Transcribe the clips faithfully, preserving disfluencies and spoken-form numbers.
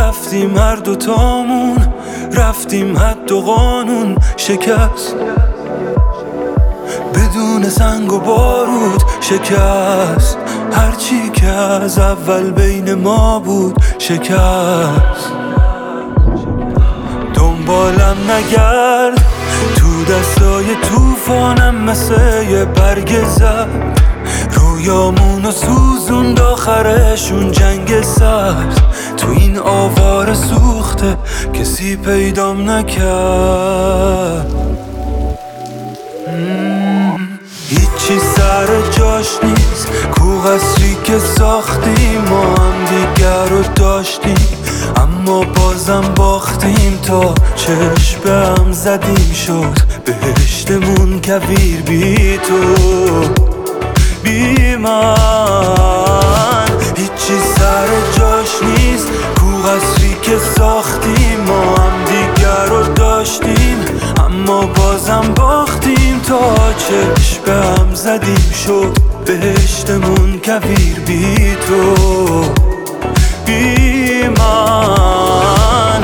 رفتیم هر دوتامون، رفتیم حد و قانون شکست، بدون سنگ و بارود شکست. هرچی که از اول بین ما بود شکست. دنبالم نگرد تو دستای توفانم، مثل یه برگ زد رویامونو سوزوند آخرشون جنگ سرد. تو این آوار سوخته کسی پیدام نکرد. هیچی سر جاش نیست، کو قصری که ساختیم ما هم دیگر رو داشتیم، اما بازم باختیم. تا چشم به هم زدیم شد بهشتمون کویر بی تو بی من. هیچی سر جاش نیست، کو قصری که ساختیم ما هم دیگر رو داشتیم، اما بازم باختیم. تا چشم به هم زدیم شد بهشتمون کویر بی تو بی من.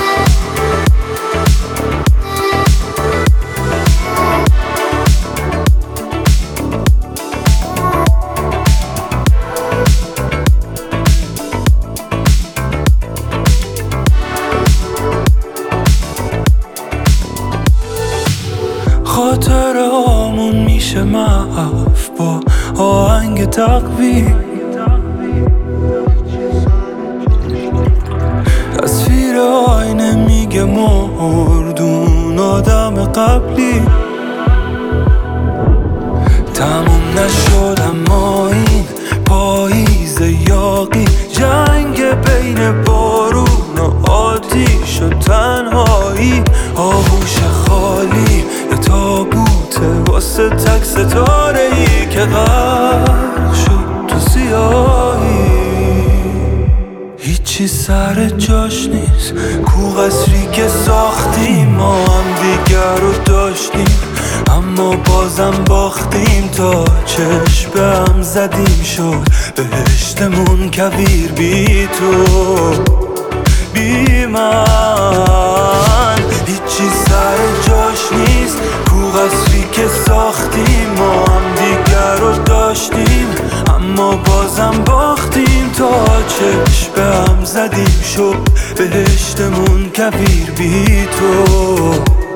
خاطره هامون میشه محو با آهنگ تقویم، تصویر آینه میگه مردون آدم قبلی. تموم نشد اما این پاییز یاقی، جنگ بین بارون و آتیش و تنهایی، آغوش خالی یه تابوته واسه تک ستاره ای که غرق شد تو سیاهی. هیچی سر جاش نیست، کو قصری که ساختیم ما هم دیگر رو داشتیم، اما بازم باختیم. تا چشم به هم زدیم شد بهشتمون کویر بی تو بی من. هیچی سر جاش نیست، کو قصری که ساختیم ما هم دیگر رو داشتیم، اما بازم باختیم. تا چشم به هم زدیم شد بهشتمون کویر بی تو